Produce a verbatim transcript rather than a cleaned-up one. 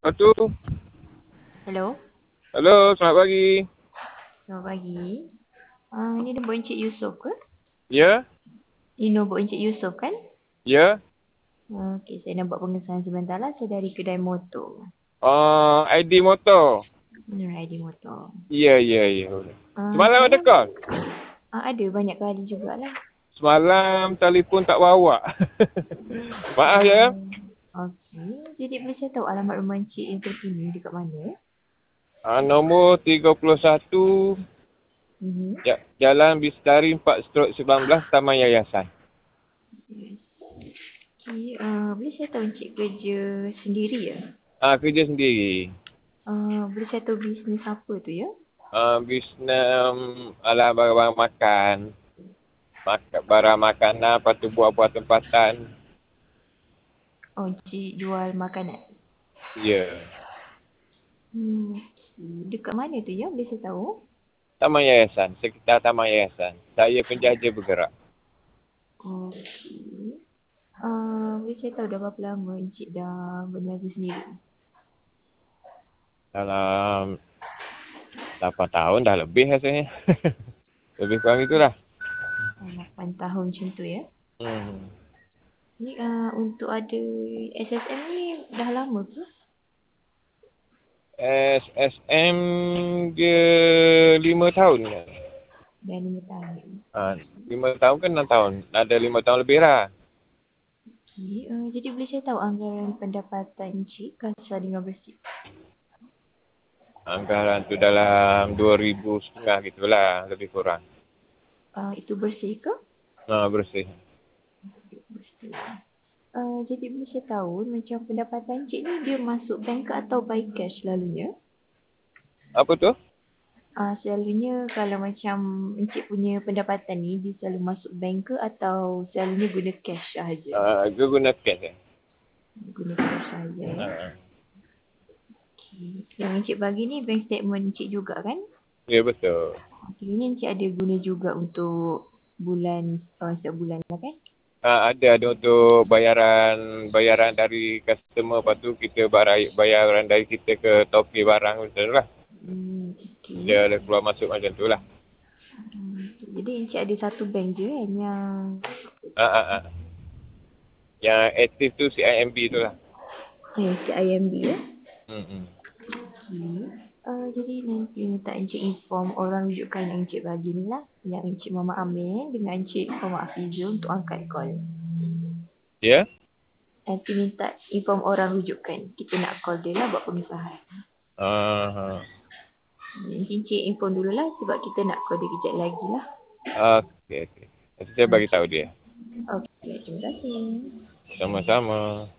Lepas tu, Hello. hello, selamat pagi. Selamat pagi. Uh, ini nombor Encik Yusof ke? Ya, Ini nombor Encik Yusof kan? ya. Uh, Okey, saya nak buat pengesahan sebentar lah. Saya dari kedai motor. Uh, I D motor. Hmm, I D motor. Ya, ya, ya. Uh, Semalam ada semalam call? uh, ada banyak kali jugalah. Semalam telefon tak bawa. Maaf ya. Uh, Okey. Jadi boleh saya tahu alamat rumah Encik yang terkini dekat mana? Uh, nombor tiga puluh satu, Mm-hmm. ja- Jalan Bistari empat sembilan belas, Taman Yayasan. Okey. Uh, boleh saya tahu Encik kerja sendiri ya? Ah, uh, kerja sendiri. Uh, boleh saya tahu bisnes apa tu ya? Uh, bisnes um, ala barang makan. Mak- barang makanan, lepas tu buah-buah tempatan. Oh, Encik jual makanan. Ya. Hmm. Dekat mana tu ya? Boleh saya tahu? Taman Yayasan, sekitar Taman Yayasan. Saya penjaja bergerak. Okey. Uh, boleh saya tahu dah berapa lama Encik dah berniaga sendiri? Dalam lapan tahun dah lebih rasanya. Lebih kurang itulah. lapan tahun macam tu ya. Hmm. Ni uh, untuk ada S S M ni dah lama ke? S S M dia lima tahun kan? Dah lima tahun. Ha, lima tahun kan enam tahun. Ada lima tahun lebih lah. Okay. Uh, jadi boleh saya tahu anggaran pendapatan Encik kasar dengan bersih? Anggaran tu dalam dua ribu setengah gitulah, lebih kurang. Uh, itu bersih ke? Ha, bersih. Bersih. Uh, jadi boleh saya tahu macam pendapatan Encik ni dia masuk bank ke atau by cash selalunya? Apa tu? Uh, selalunya kalau macam Encik punya pendapatan ni dia selalu masuk bank ke atau selalunya guna cash sahaja? Ha, dia guna cash eh. Guna cash sahaja ya. Ha. Okay. Yang Encik bagi ni bank statement Encik juga kan? Ya betul. Okay, ini Encik ada guna juga untuk bulan, uh, setiap bulan lah kan? Ha, ada ada untuk bayaran bayaran dari customer, lepas tu kita bayar bayaran dari kita ke topi barang betul lah. Hmm, okay. Dia ada keluar masuk macam tu lah. Hmm, jadi Encik ada satu bank je kan yang Ha, ha, ha. Yang aktif tu C I M B tu lah. eh, Encik I M B ya? Hmm, hmm. Okay. Uh, jadi nanti minta Encik inform orang rujukan yang Encik bagi ni lah. Yang Encik Muhammad Amin dengan Encik Muhammad Hafizul untuk angkat call. Ya? Nanti minta inform orang rujukan. Kita nak call dia lah buat pengesahan. Uh, uh. Nanti Encik inform dulu lah sebab kita nak call dia kejap lagi lah. Okey, okey. Nanti saya bagi tahu dia. Okey, terima kasih. Sama-sama.